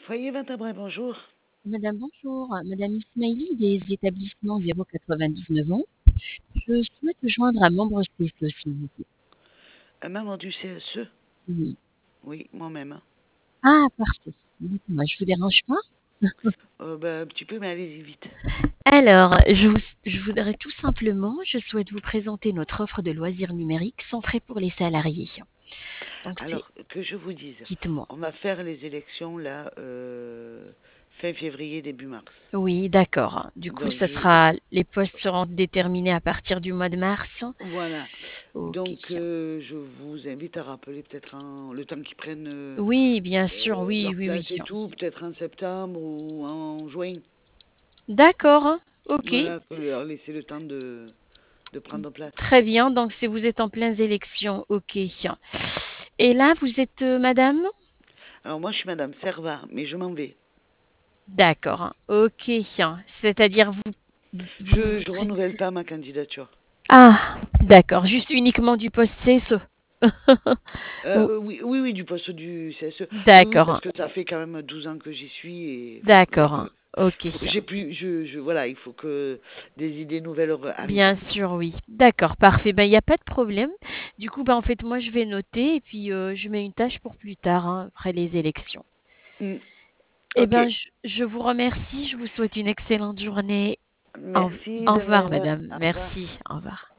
Foyer Vintabret, bonjour. Madame, bonjour. Madame Ismaili des établissements 099 ans. Je souhaite joindre un membre CSE, s'il vous plaît. Un membre du CSE? Oui. Oui, moi-même. Ah, parfait. Dites-moi, je vous dérange pas? Un petit peu, mais allez-y vite. Alors, je voudrais tout simplement, je souhaite vous présenter notre offre de loisirs numériques centrée pour les salariés. Donc, c'est, Alors, que je vous dise, dites-moi. on va faire les élections là, fin février, début mars. Oui, d'accord. Du coup, Donc, les postes seront déterminés à partir du mois de mars. voilà. Ok. Donc, je vous invite à rappeler peut-être le temps qu'ils prennent Oui, bien sûr, oui, leur oui, place oui. et tout, peut-être en septembre ou en juin. D'accord. Ok. Voilà, faut leur laisser le temps de prendre place. Très bien, donc si vous êtes en pleine élection, ok. Et là, vous êtes madame? Alors, moi, je suis Madame Servat, mais je m'en vais. D'accord, ok. C'est-à-dire Je, vous je renouvelle pas ma candidature. Ah, d'accord, juste uniquement du poste CSE. Ou- Oui, oui, oui, du poste du CSE. Oui, oui, parce D'accord, que ça fait quand même 12 ans que j'y suis et d'accord, ok. j'ai plus, voilà, il faut que des idées nouvelles Bien arrivent. sûr, oui. D'accord, parfait. Ben, il n'y a pas de problème. Du coup, ben, en fait, moi, je vais noter et puis je mets une tâche pour plus tard, hein, après les élections. Mm. Eh Ok, ben, je vous remercie. Je vous souhaite une excellente journée. Au, merci au de revoir, même. madame. Au revoir. Merci. Au revoir.